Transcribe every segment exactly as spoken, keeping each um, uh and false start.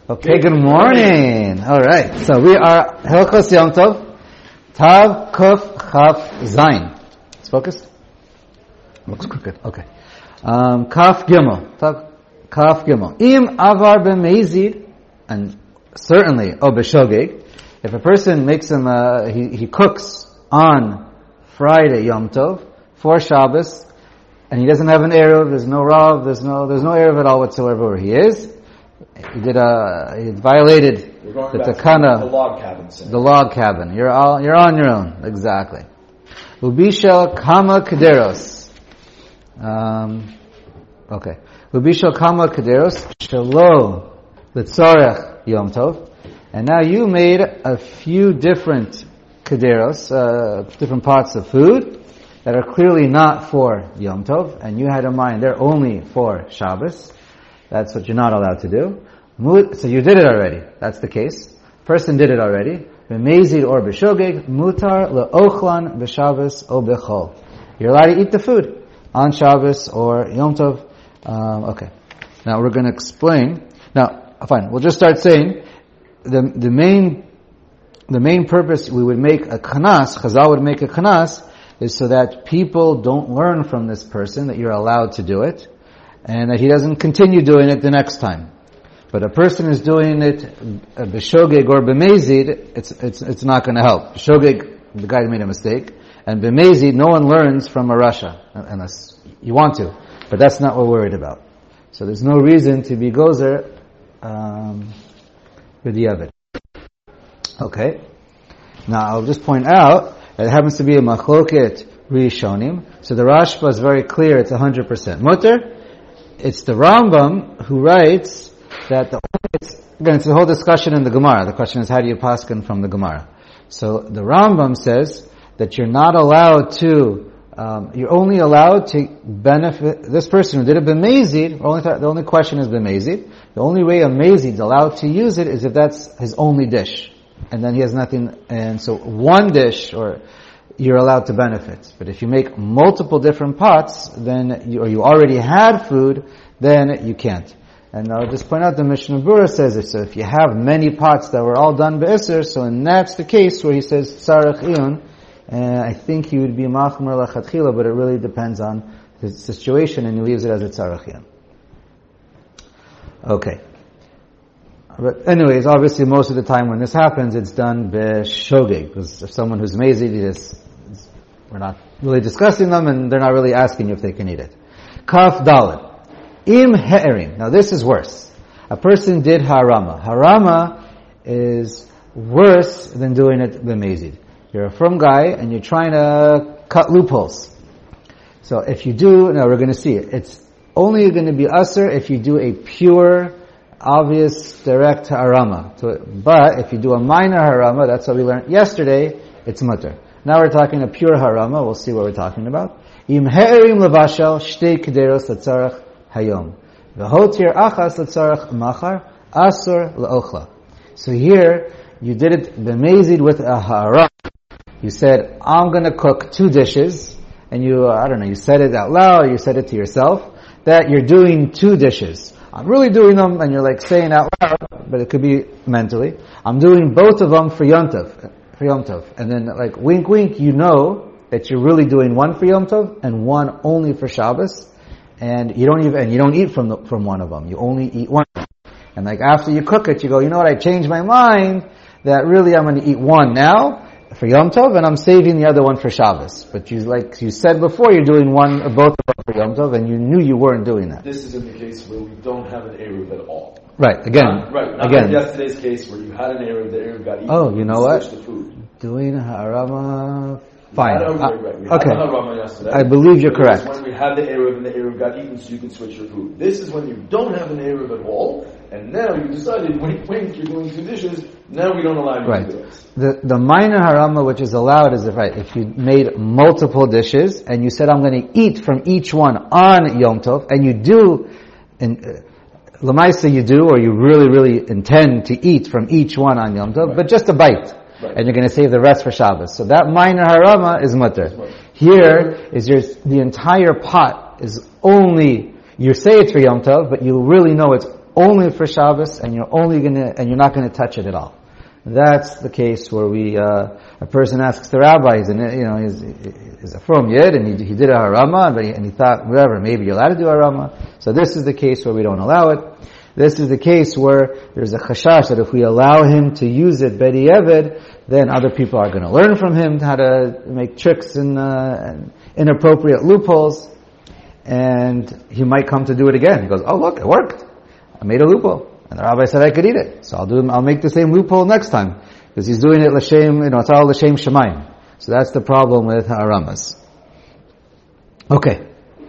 Okay, good morning. All right, so we are Hilchos Yom Tov, Tav Kuf Chaf Zayin. It's focused? Looks crooked. Okay. Um, Kaf Gimel. Tav Kaf Gimel. Im Avar B'Meizid, and certainly, oh, B'Shogeg, if a person makes him, uh, he, he cooks on Friday Yom Tov, for Shabbos, and he doesn't have an Erev, there's no Rav, there's no, there's no Erev at all whatsoever where he is. He did a, he violated the takana, the log cabin. The log cabin. You're all, you're on your own. Exactly. Ubishal kama kederos. Um, okay. Ubishal kama kederos shelo litzarech yom tov. And now you made a few different kederos, uh, different pots of food that are clearly not for yom tov, and you had in mind they're only for Shabbos. That's what you're not allowed to do. So you did it already. That's the case. Person did it already. B'meizid or b'shogeg, mutar le'ochlan b'Shabbos o b'chol. You're allowed to eat the food on Shabbos or Yom Tov. Um, okay. Now we're going to explain. Now, fine. We'll just start saying the the main the main purpose we would make a knas, Chazal would make a knas, is so that people don't learn from this person that you're allowed to do it, and that he doesn't continue doing it the next time. But a person is doing it b'shogeg or b'meizid, it's it's it's not going to help. B'shogeg, the guy made a mistake, and b'meizid, no one learns from a rasha unless you want to. But that's not what we're worried about. So there's no reason to be gozer um, with the Yavid. Okay. Now I'll just point out that it happens to be a machloket rishonim. So the Rashba is very clear; it's one hundred percent mutter. It's the Rambam who writes that the it's, again, it's a whole discussion in the Gemara. The question is, how do you paskin from the Gemara? So the Rambam says that you're not allowed to, um, you're only allowed to benefit this person who did it b'meizid. Only th- the only question is b'meizid. The only way a meizid is allowed to use it is if that's his only dish, and then he has nothing. And so one dish, or you're allowed to benefit. But if you make multiple different pots, then you, or you already had food, then you can't. And I'll just point out the Mishnah Berurah says it. So if you have many pots that were all done be'isr, so and that's the case where he says tzarech iyun, and I think he would be machmer lachatchila, but it really depends on the situation, and he leaves it as a tzarech iyun. Okay. But anyways, obviously most of the time when this happens, it's done b'shogeg, because if someone who's mezid, he just, we're not really discussing them, and they're not really asking you if they can eat it. Kaf Dalet. Im he'erim. Now this is worse. A person did harama. Harama is worse than doing it b'mezid. You're a frum guy and you're trying to cut loopholes. So if you do, now we're going to see it. It's only going to be usher if you do a pure, obvious, direct harama. So, but if you do a minor harama, that's what we learned yesterday, it's mutter. Now we're talking a pure harama. We'll see what we're talking about. Im he'erim levashal shtei kederos letzarech hayom. V'hotir achas letzarech machar asur le'ochla. So here, you did it b'mezid with a hara. You said, I'm going to cook two dishes, and you, uh, I don't know, you said it out loud, or you said it to yourself, that you're doing two dishes. I'm really doing them, and you're like saying out loud, but it could be mentally, I'm doing both of them for Yom Tov, for Yom Tov. And then like wink wink, you know that you're really doing one for Yom Tov, and one only for Shabbos, and you don't even, and you don't eat from the, from one of them, you only eat one. And like after you cook it, you go, you know what, I changed my mind, that really I'm going to eat one now, for Yom Tov, and I'm saving the other one for Shabbos. But you, like you said before, you're doing one, both of them for Yom Tov, and you knew you weren't doing that. This is in the case where we don't have an Eruv at all. Right, again. Not, right, not again. like yesterday's case where you had an Eruv, the Eruv got eaten. Oh, you know what? The food. Doing harama, fine. A, uh, right, we okay. Had the harama yesterday. I believe you're correct. When we had the Eruv and the Eruv got eaten, so you can switch your food. This is when you don't have an Eruv at all, and now you decided, wink, wink, you're doing two dishes, now we don't allow you right. to do it. The the minor harama which is allowed is if, right, if you made multiple dishes and you said I'm going to eat from each one on Yom Tov, and you do, in uh, Lamaisa you do, or you really, really intend to eat from each one on Yom Tov, right. But just a bite. Right. And you're going to save the rest for Shabbos. So that minor harama is mutter. Right. Here is your, the entire pot is only, you say it's for Yom Tov, but you really know it's only for Shabbos, and you're only gonna, and you're not gonna touch it at all. That's the case where we, uh, a person asks the rabbi, he's, an, you know, he's, he's a from yid, and he, he did a harama, but he, and he thought, whatever, maybe you're allowed to do harama. So this is the case where we don't allow it. This is the case where there's a chashash that if we allow him to use it b'di'evid, then other people are going to learn from him how to make tricks and, uh, and inappropriate loopholes, and he might come to do it again. He goes, oh look, it worked. I made a loophole. And the rabbi said I could eat it. So I'll do, I'll make the same loophole next time. Because he's doing it l'shem, you know, it's all l'shem shemayim. So that's the problem with ha'aramas. Okay.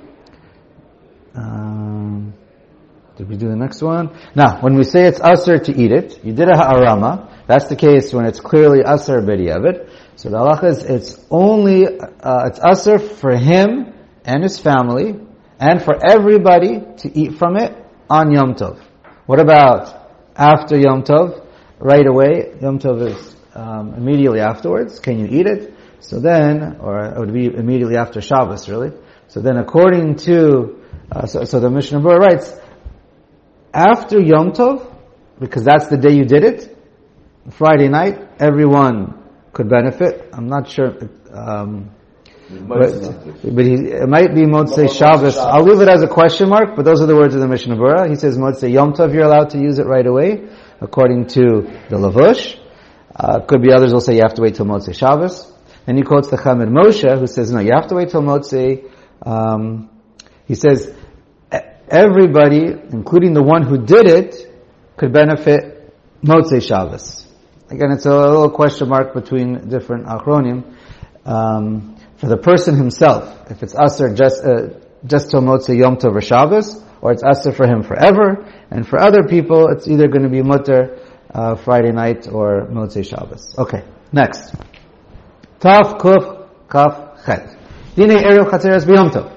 Um, did we do the next one? Now, when we say it's asr to eat it, you did a ha'arama. That's the case when it's clearly asr b'di'evid. So the halacha is, it's only, uh, it's asr for him and his family, and for everybody to eat from it on Yom Tov. What about after Yom Tov? Right away, Yom Tov is um, immediately afterwards. Can you eat it? So then, or it would be immediately after Shabbos, really. So then, according to, uh, so, so the Mishnah Berurah writes, after Yom Tov, because that's the day you did it, Friday night, everyone could benefit. I'm not sure. Um, But, but he, it might be Motzei Shabbos. I'll leave it as a question mark, but those are the words of the Mishnah Berurah. He says Motzei Yom Tov, you're allowed to use it right away, according to the Lavush. Uh, could be others will say you have to wait till Motzei Shabbos. Then he quotes the Chamed Moshe, who says no, you have to wait till Motzei. Um, he says everybody, including the one who did it, could benefit Motzei Shabbos. Again, it's a little question mark between different achronim. Um, For the person himself, if it's asr just uh, just till Motzei Yom Tov or Shabbos, or it's asr for him forever, and for other people, it's either going to be mutter uh, Friday night or Motzei Shabbos. Okay, next. Taf Kuf Kaf Chet. Dine Erev Chatzeros b'Yom Tov.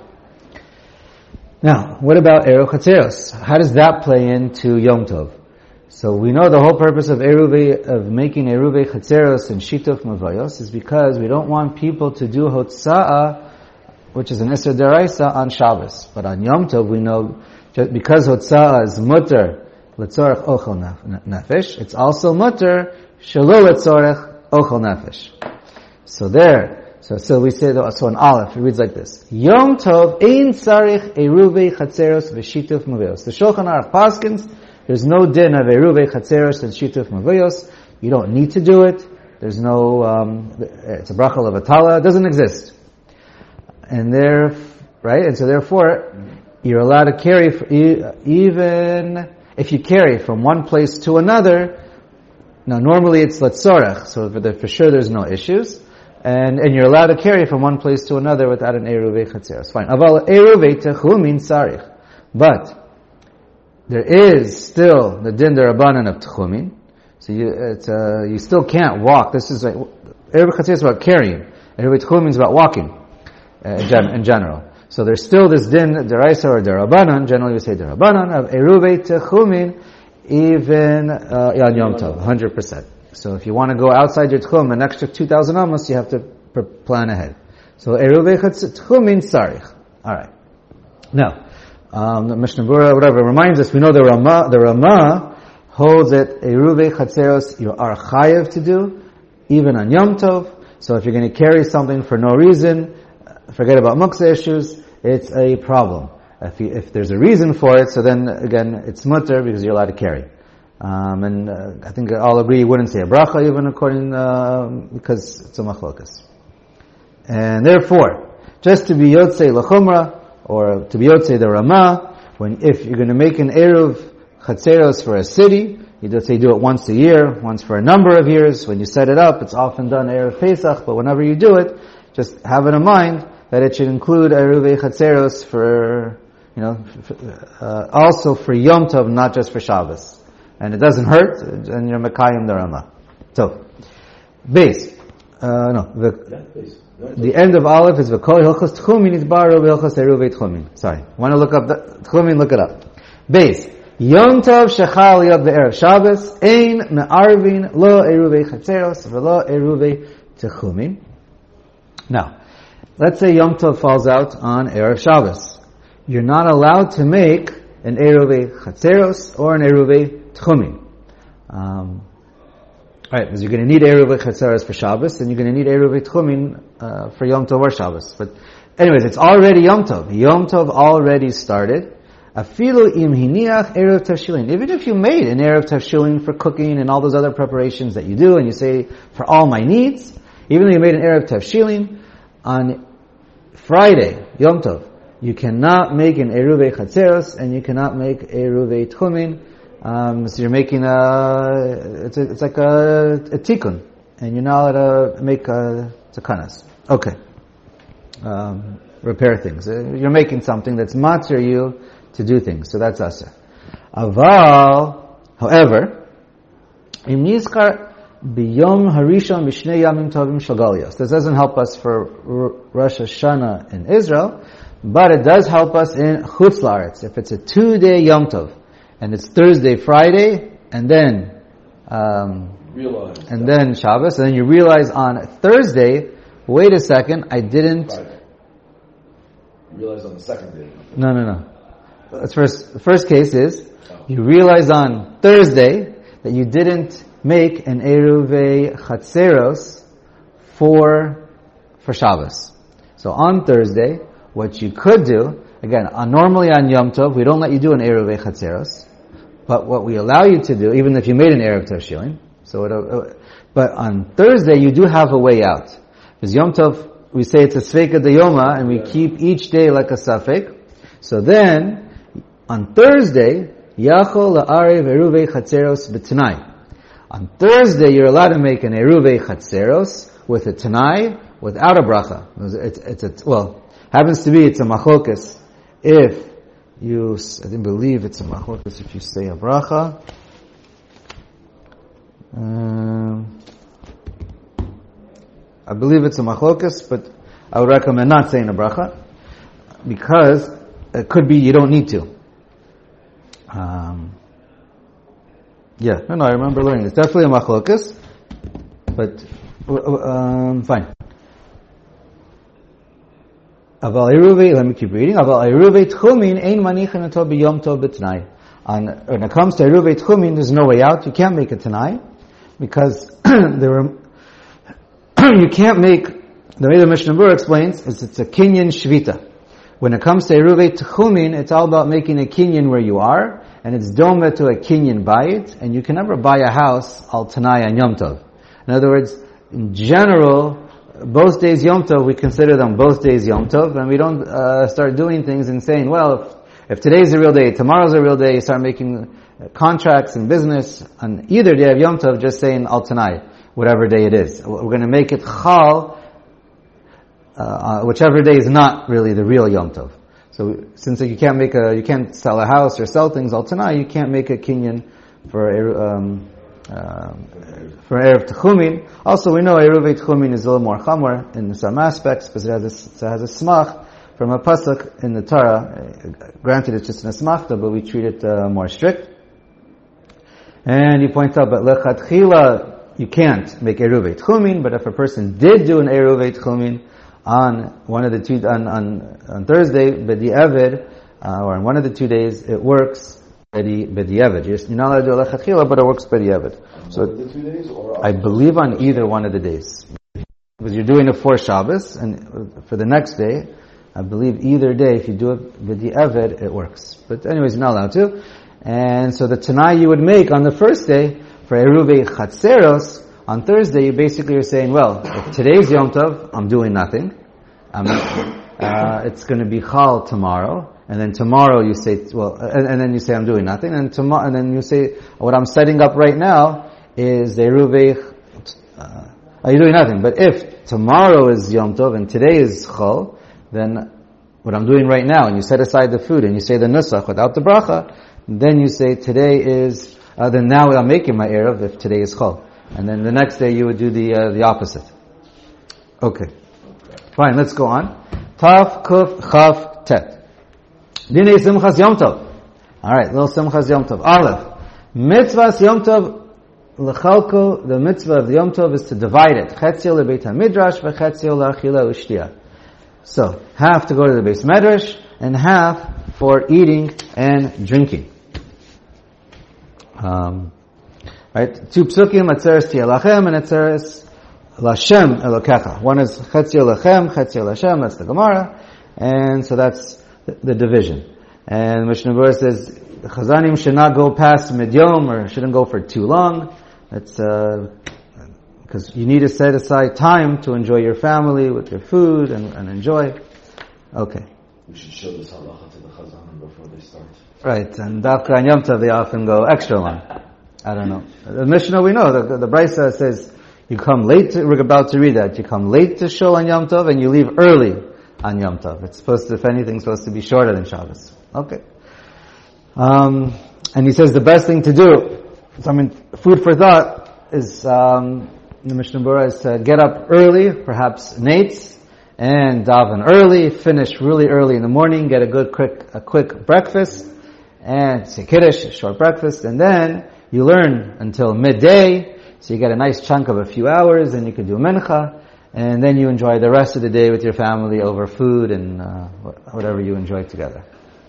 Now, what about Erev Chatzeros? How does that play into Yom Tov? So we know the whole purpose of Eruvei, of making Eruvei Chatzeros and Shituf Mavayos is because we don't want people to do Hotza'ah, which is an Isser Deraisa, on Shabbos. But on Yom Tov we know, just because Hotza'ah is mutter, L'tzorech Ochel Nefesh, it's also mutter, Shelo L'tzorech Ochel Nefesh. So there, so, so we say, so in Aleph, it reads like this. Yom Tov, Ein Tzarich Eruvei Chatzeros V'Shituf Mavayos. The Shulchan Aruch Paskins, there's no din of Eruvei Chatzeros and Shituf Mavayos. You don't need to do it. There's no, um, it's a bracha levatala. It doesn't exist. And there, right? And so therefore, you're allowed to carry, for, even if you carry from one place to another. Now normally it's letzorech, so for, the, for sure there's no issues. And, and you're allowed to carry from one place to another without an Eruvei Chatzeros. Fine. Aval Eruvei Techumin Sarich. But, there is still the din derabanan of Techumin. So you, it's, uh, you still can't walk. This is like, Eruvei Chatzeros is about carrying. Eruvei Techumin is about walking, uh, in, gen- in general. So there's still this din deraisa or derabanan, generally we say derabanan, of Eruvei Techumin, even, uh, on Yom Tov, one hundred percent. So if you want to go outside your Tchum, an extra two thousand amos, you have to pr- plan ahead. So Eruvei Techumin Sarich. Alright. Now, Um, the Mishnah Berurah, whatever, reminds us, we know the Rama, the Rama holds that Eruvei Chatzeros you are chayev to do, even on Yom Tov. So if you're going to carry something for no reason, forget about muktzah issues, it's a problem. If, you, if there's a reason for it, so then again, it's mutter because you're allowed to carry. Um, and uh, I think all agree you wouldn't say a bracha even according, uh, because it's a machlokas. And therefore, just to be yotzei l'chumra, or to be yotzei the Rama, when if you're going to make an Eruv Chatzeros for a city, you just say do it once a year, once for a number of years. When you set it up, it's often done Erev Pesach, but whenever you do it, just have it in mind that it should include Eruvei Chatzeros for, you know, for, uh, also for Yom Tov, not just for Shabbos. And it doesn't hurt, and you're Mekayim the Rama. So, base. Uh, no, the, the end of Aleph is V'kol Hilchos Tchumin Yitbaru V'Hilchos Eruvei Tchumin. Sorry. Want to look up the Tchumin, look it up. Base. Yom Tov Shechal Yod Be'erev Shabbos Ein Me'arvin Lo Eruvei Chatzeros V'Lo Eruvei Tchumin. Now, let's say Yom Tov falls out on Erev Shabbos. You're not allowed to make an Eruvei Chatzeros or an Eruvei Tchumin. Um, Alright, because you're going to need Eruvei Chatzeros for Shabbos, and you're going to need Eruvei Tchumin uh, for Yom Tov or Shabbos. But anyways, it's already Yom Tov. Yom Tov already started. Afilu im hiniach erev tavshilin. Even if you made an erev tavshilin for cooking and all those other preparations that you do, and you say, for all my needs, even though you made an erev tavshilin, on Friday, Yom Tov, you cannot make an eruvei chatzeros, and you cannot make eruvei tchumin. Um, so you're making a, it's, a, it's like a, a tikkun, and you're not allowed to make a takanas. Okay. Um, repair things. You're making something that's matzir you to do things. So that's asa. Aval, however, im nizkar biyom harishon mishnei yamim tovim shel Galios. This doesn't help us for Rosh Hashanah in Israel, but it does help us in Chutz La'aretz. If it's a two-day Yom Tov, and it's Thursday, Friday, and then um, realize and that. then Shabbos, and then you realize on Thursday, wait a second, I didn't. Friday. You realize on the second day. No, no, no. That's first. The first case is oh. you realize on Thursday that you didn't make an eruvei chatzeros for for Shabbos. So on Thursday, what you could do, again, on, normally on Yom Tov, we don't let you do an eruvei chatzeros. But what we allow you to do, even if you made an erev tavshilin, so it, uh, but on Thursday you do have a way out. Because Yom Tov, we say it's a sveika dayoma, and we keep each day like a safek. So then, on Thursday, yachol la'arev eruvei chatzeros b'tanai. On Thursday, you're allowed to make an eruvei chatzeros with a tanai, without a bracha. It's, it's a, well, happens to be it's a machlokas. If you, I didn't believe it's a machlokas if you say a bracha. Um, I believe it's a machlokas, but I would recommend not saying a bracha, because it could be you don't need to. Um, yeah, no, no, I remember learning. It's definitely a machlokas, but um, fine. Aval eruvei, let me keep reading. Aval eruvei tchumin ein manichin ato b'yom tov b'tnai. When it comes to eruvei tchumin, there's no way out. You can't make it tonight, because there were. You can't make. The way the Mishnah Berurah explains is it's a kinyan shvita. When it comes to eruvei tchumin, it's all about making a kinyan where you are, and it's doma to a kinyan bayit, and you can never buy a house al tanai on Yom Tov. In other words, in general, both days Yom Tov, we consider them both days Yom Tov, and we don't uh, start doing things and saying, well, if, if today's a real day, tomorrow's a real day, you start making contracts and business on either day of Yom Tov, just saying al tanai, whatever day it is. We're going to make it chal, uh, whichever day is not really the real Yom Tov. So since you can't make a, you can't sell a house or sell things al tanai, you can't make a kinyan for um, um, for erev tchumin. Also, we know eruvei tchumin is a little more chamor in some aspects because it has a, it has a smach from a pasuk in the Torah. Granted, it's just an asmachta, but we treat it uh, more strict. And you point out, but lechatchila you can't make eruvei tchumin. But if a person did do an eruvei tchumin on one of the two on on, on Thursday, b'di'evid, uh, or on one of the two days, it works. B'di'evid. You're not allowed to do a lechatchila, but it works b'di'evid. So the two days, or I believe on either one of the days, because you're doing it for Shabbos, and for the next day, I believe either day, if you do it b'di'evid, it works. But anyways, you're not allowed to. And so the tanai you would make on the first day for eruvei chatzeros on Thursday, you basically are saying, well, if today's Yom Tov, I'm doing nothing. I'm, uh, it's going to be chal tomorrow. And then tomorrow you say, well, and, and then you say I'm doing nothing. And tomorrow, and then you say, what I'm setting up right now is the eruvei. Uh, are you doing nothing? But if tomorrow is Yom Tov and today is chal, then what I'm doing right now, and you set aside the food and you say the nusach without the bracha, then you say today is. Uh, then now I'm making my erev if today is chal, and then the next day you would do the uh, the opposite. Okay, fine. Let's go on. Taf kuf chaf tet. Dinei Simchas Yom Tov. All right, little Simchas Yom Tov. Aleph. Mitzvahs Yom Tov lechalko. The mitzvah of the Yom Tov is to divide it. Chetzio lebeit hamidrash v'chetzio la'achila u'shtia. So half to go to the base medrash and half for eating and drinking. Um, right? Two psukim, Atzeres Tiyeh Lachem and Atzeres Lashem Elokecha. One is Chetzio Lachem, Chetzio Lashem, that's the Gemara. And so that's the, the division. And Mishnah Berurah says, the Chazanim should not go past Midyom, or shouldn't go for too long. That's, uh, because you need to set aside time to enjoy your family with your food and, and enjoy. Okay. We should show this halacha to the Chazanim before they start. Right, and Dafka and Yom Tov, they often go extra long. I don't know. The Mishnah we know, the, the, the Brisa says, you come late to, we're about to read that, you come late to shul on Yom Tov and you leave early on Yom Tov. It's supposed to, if anything, it's supposed to be shorter than Shabbos. Okay. Um, and he says the best thing to do, so I mean, food for thought is, um, the Mishnah Berurah is to get up early, perhaps nates, and daven early, finish really early in the morning, get a good quick, a quick breakfast, and say Kiddush, a short breakfast, and then you learn until midday, so you get a nice chunk of a few hours, and you can do mincha, and then you enjoy the rest of the day with your family over food and uh, whatever you enjoy together.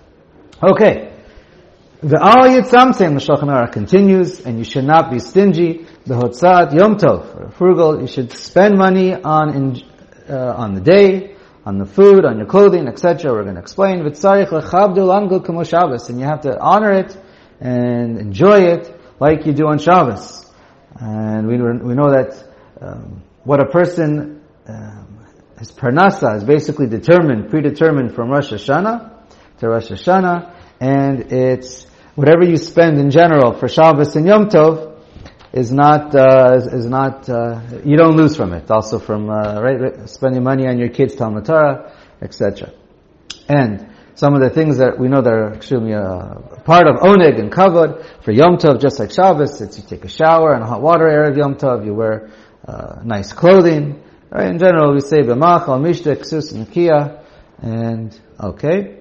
Okay. The Al Yitzamtzem, the Shulchan Aruch continues, and you should not be stingy. The Hotzat Yom Tov, frugal, you should spend money on uh, on the day, on the food, on your clothing, et cetera. We're going to explain. V'tzarich lechavdu l'angul k'mo Shabbos, and you have to honor it and enjoy it like you do on Shabbos. And we we know that um, what a person um, his parnasa is basically determined, predetermined from Rosh Hashanah to Rosh Hashanah, and it's whatever you spend in general for Shabbos and Yom Tov is not uh, is, is not uh, you don't lose from it. Also from uh, right, spending money on your kids' Talmud Torah, et cetera. And some of the things that we know that are extremely uh, part of oneg and kavod for Yom Tov, just like Shabbos, it's you take a shower and hot water erev Yom Tov, you wear uh, nice clothing. Right? In general, we say b'mach al mishta ksus nikia, and okay.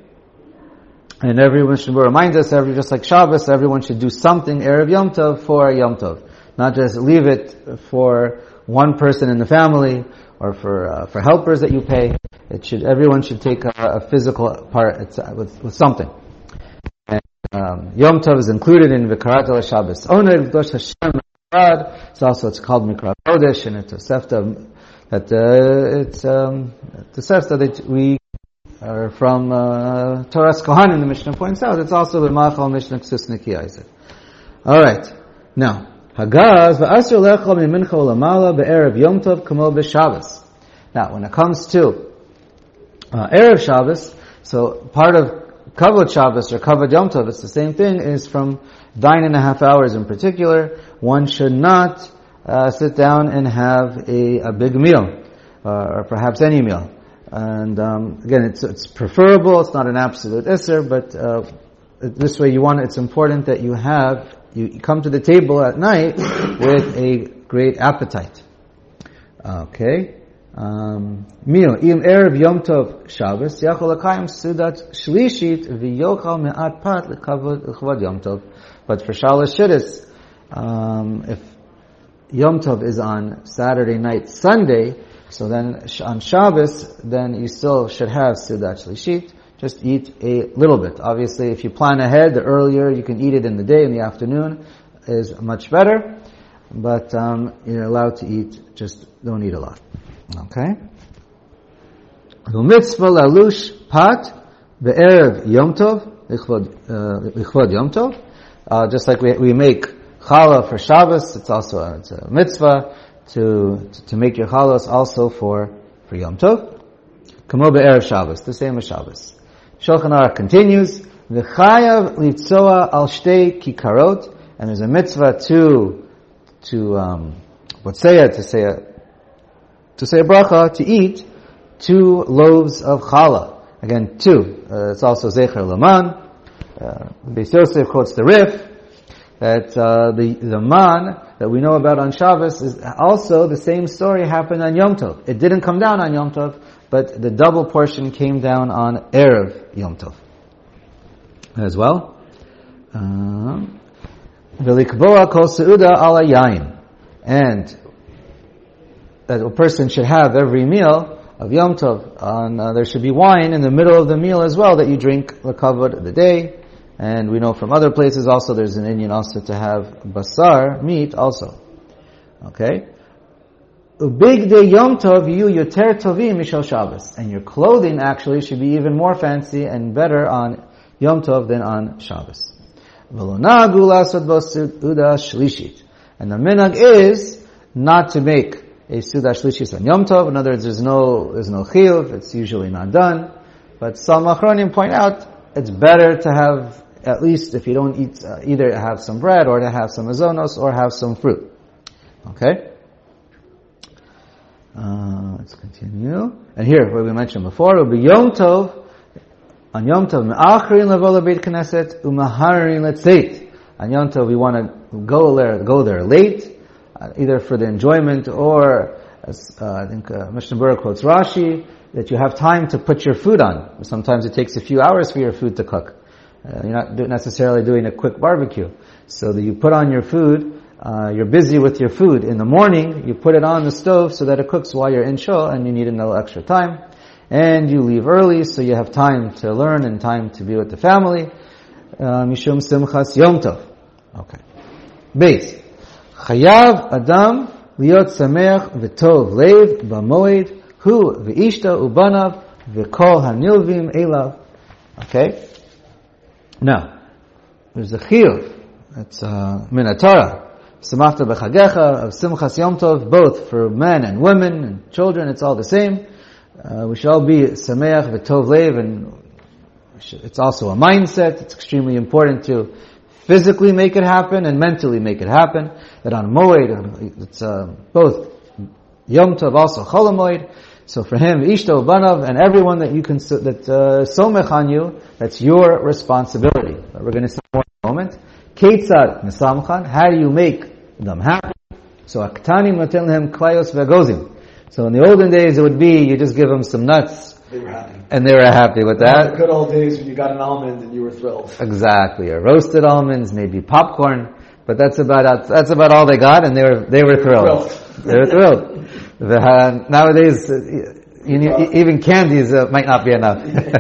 And everyone should remind us, every, just like Shabbos, everyone should do something erev Yom Tov for Yom Tov. Not just leave it for one person in the family or for uh, for helpers that you pay. It should everyone should take a, a physical part it's, uh, with, with something. And, um, Yom Tov is included in V'karat Shabbos. Oneg Dosh Hashem Mikrad. It's also it's called Mikrad Kodesh, and it's a sefta that uh, it's um, the sefta that we. Or from uh, Torah's Kohanim, the Mishnah points out, it's also the Machal Mishnah Ksus Nikiya, I said. Alright. Now, Hagaz, v'asur lechol mimincha u'lamala be'erev Yom Tov kamo b'Shabbos. Now, when it comes to uh, Erev Shabbos, so part of Kavod Shabbos or Kavod Yom Tov, it's the same thing, is from nine and a half hours in particular. One should not uh, sit down and have a, a big meal, uh, or perhaps any meal. And um, again, it's it's preferable. It's not an absolute isser, but uh, this way you want. It's important that you have you come to the table at night with a great appetite. Okay. Meal. Im erev Yom Tov Shabbos yachol lakayim sudat shlishit v'yochal me'at pat l'kavod Yom Tov. But for Shalosh Shidduchos, um, if Yom Tov is on Saturday night, Sunday. So then, on Shabbos, then you still should have Sudat Shlishit. Just eat a little bit. Obviously, if you plan ahead, the earlier you can eat it in the day, in the afternoon, is much better. But um, you're allowed to eat, just don't eat a lot. Okay? Mitzvah lalush pat be'erev Yom Tov, lichvod Yom Tov. Uh, just like we, we make challah for Shabbos, it's also a, it's a mitzvah. To, to to make your chalos also for for Yom Tov, kamo be'erev Shabbos, the same as Shabbos. Shulchan Aruch continues, v'chayav litzoa al shtei kikarot, and there's a mitzvah to to um what's say it to say a to say a bracha to eat two loaves of challah. Again, two. Uh, it's also zecher laman. Uh, Beis Yosef quotes the Rif that uh, the the man that we know about on Shabbos is also the same story happened on Yom Tov. It didn't come down on Yom Tov, but the double portion came down on Erev Yom Tov as well. V'likboa kol seuda ala yain, and that a person should have every meal of Yom Tov. And, uh, there should be wine in the middle of the meal as well that you drink the kavod of the day. And we know from other places also there's an Indian also to have basar, meat also. Okay? Big day Yom Tov you yoter tovim mishal Shabbos. And your clothing actually should be even more fancy and better on Yom Tov than on Shabbos. V'lo nagu lasod bo suda shlishit. And the minhag is not to make a suda shlishit on Yom Tov. In other words, there's no, there's no chiyuv. It's usually not done. But some achronim point out it's better to have, at least if you don't eat, uh, either have some bread or to have some azonos or have some fruit. Okay? Uh, let's continue. And here, what we mentioned before, it will be Yom Tov. On Yom Tov, me'achrin levo lebeit knesset u'maharin letzeit. On Yom Tov, we want to go there, go there late, uh, either for the enjoyment or, as uh, I think uh, Mishnah Berurah quotes Rashi, that you have time to put your food on. Sometimes it takes a few hours for your food to cook. Uh, you're not do- necessarily doing a quick barbecue. So that you put on your food, Uh, you're busy with your food. In the morning, you put it on the stove so that it cooks while you're in shul, and you need a little extra time. And you leave early, so you have time to learn and time to be with the family. Mishum simchas Yom Tov. Okay. Base. Chayav Adam liot sameach v'tov leiv b'moed hu v'ishta ubanav v'kol hanilvim elav. Okay. Now, there's a chiyuv. It's uh, min haTorah. Samachta b'chagecha, of Simchas Yom Tov, both for men and women and children, it's all the same. Uh, we should all be Sameach v'tov leiv, and it's also a mindset. It's extremely important to physically make it happen and mentally make it happen. That on Moed, it's uh, both Yom Tov, also Chol HaMoed. So for him, Ishto Banav, and everyone that you can, that uh, somech on you, that's your responsibility. But we're going to see more in a moment. Ketzad Mesamchan, how do you make them happy? So Aktanim noten lehem klayos ve'agozim. So in the olden days it would be, you just give them some nuts. They were happy. And they were happy with that. The good old days when you got an almond and you were thrilled. Exactly. Or roasted almonds, maybe popcorn. But that's about, that's about all they got, and they were, they were thrilled. They were thrilled. The, nowadays, you need, even candies uh, might not be enough.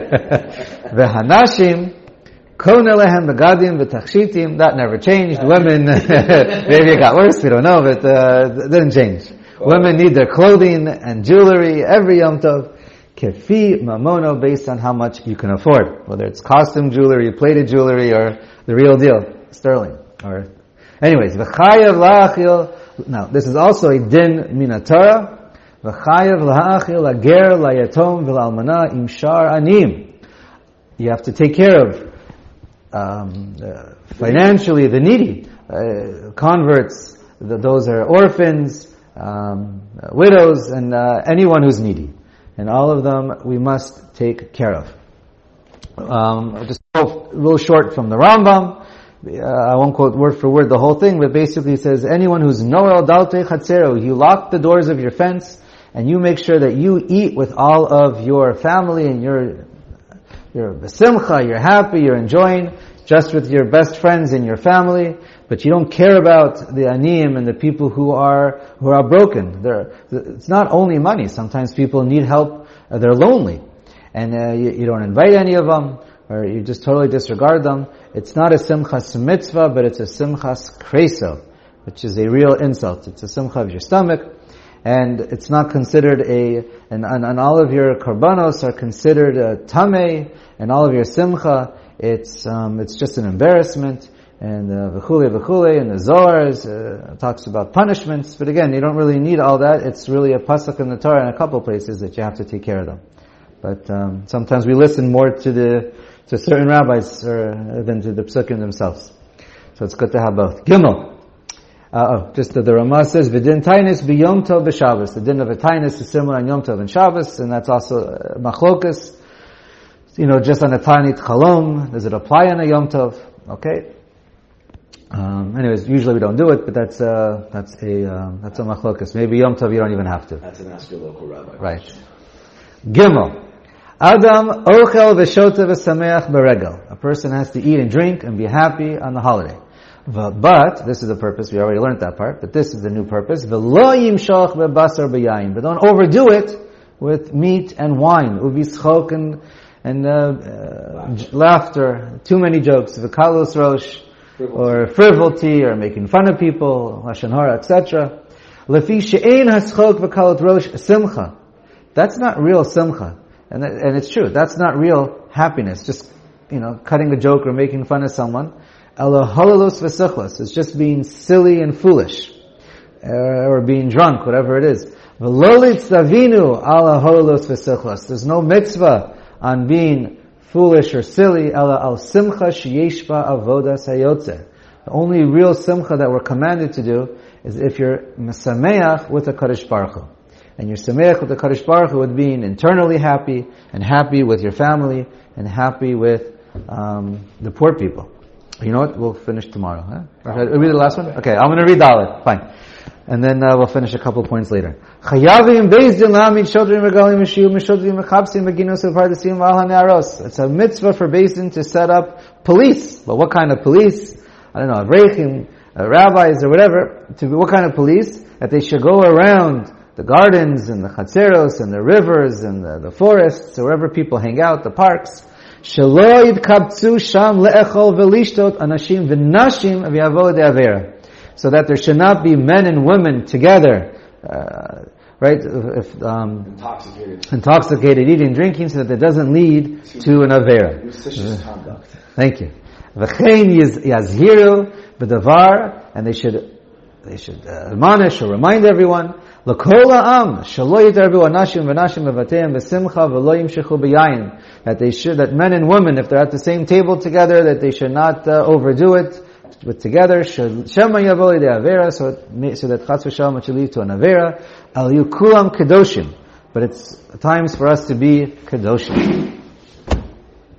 V'hanashim, Kona lehem begadim v'tachshitim, that never changed. Women, maybe it got worse, we don't know, but uh, it didn't change. Women need their clothing and jewelry every Yom Tov. Kefi mamono, based on how much you can afford. Whether it's costume jewelry, plated jewelry, or the real deal, sterling. Or, anyways, v'chayav la'achil, now this is also a din min haTorah. V'chayav la'achil lager layatom v'lalmana im shar anim. You have to take care of Um, uh, financially the needy, uh, converts, the, those are orphans, um, uh, widows, and uh, anyone who's needy. And all of them we must take care of. Um, just a little short from the Rambam. Uh, I won't quote word for word the whole thing, but basically it says, anyone who's noel dalte chatzero, you lock the doors of your fence, and you make sure that you eat with all of your family and your You're besimcha, you're happy, you're enjoying, just with your best friends and your family, but you don't care about the aniyim and the people who are who are broken. They're, it's not only money. Sometimes people need help. Uh, they're lonely, and uh, you, you don't invite any of them, or you just totally disregard them. It's not a simchas mitzvah, but it's a simchas kreso, which is a real insult. It's a simcha of your stomach. And it's not considered a, and, and, and all of your korbanos are considered a tameh, and all of your simcha, it's, um, it's just an embarrassment, and, uh, v'chule v'chule, and the Zohar is, uh, talks about punishments, but again, you don't really need all that. It's really a pasuk in the Torah in a couple places that you have to take care of them. But, um, sometimes we listen more to the, to certain rabbis, or, than to the psukim themselves. So it's good to have both. Gimel. Uh, oh, just that the Ramah says, V'din tainis b'yom tov b'Shabbos. The din of a tainis is similar on Yom Tov and Shabbos, and that's also uh, machlokas. You know, just on a tanit chalom, does it apply on a Yom Tov? Okay. Um, anyways, usually we don't do it, but that's uh, that's a uh, that's a machlokas. Maybe Yom Tov you don't even have to. That's an ask your local rabbi. Right. Gimel. Adam ochel v'shota v'sameach beregel. A person has to eat and drink and be happy on the holiday. But, this is the purpose, we already learned that part, but this is the new purpose. But don't overdo it with meat and wine, uvischok and and uh, uh, j- laughter, too many jokes, v'kalos rosh, or frivolity, or making fun of people, lashon hara, et cetera. Lefi she'ein haschok v'kalot rosh simcha. That's not real simcha, and that, and it's true. That's not real happiness. Just you know, cutting a joke or making fun of someone. Ela halalos v'sichlos. It's just being silly and foolish, uh, or being drunk, whatever it is. V'lolit stavinu ala halalos v'sichlos. There's no mitzvah on being foolish or silly. Ela al simcha sheyesh ba avodas hayotze. The only real simcha that we're commanded to do is if you're mesameach with the Kadosh Baruch Hu. And you're sameach with the Kadosh Baruch Hu with being internally happy, and happy with your family, and happy with um, the poor people. You know what? We'll finish tomorrow. Huh? Okay, read the last one? Okay, I'm going to read Dalet. Fine. And then uh, we'll finish a couple points later. It's a mitzvah for Beis Din to set up police. But what kind of police? I don't know, Reichim, uh, rabbis or whatever. To be, what kind of police? That they should go around the gardens and the chatzeros and the rivers and the, the forests, or wherever people hang out, the parks. Shelo yidkabtzu sham le'echol v'lishtot anashim v'nashim v'yavo de'avera. So that there should not be men and women together, uh, right? If, um, intoxicated, intoxicated, eating, drinking, so that it doesn't lead to an avera. Luscious conduct. Thank you. V'chein yazhiru b'davar, and they should they should uh, admonish or remind everyone. L'kol ha'am shelo yitarbu anashim v'nashim bevateim v'simcha v'lo yimshechu b'yayin. That they should, that men and women, if they're at the same table together, that they should not uh, overdo it. But together, shema yavo lidei avera, so so that chas v'shalom it should lead to an avera. Al yukulam kedoshim, but it's times for us to be kedoshim.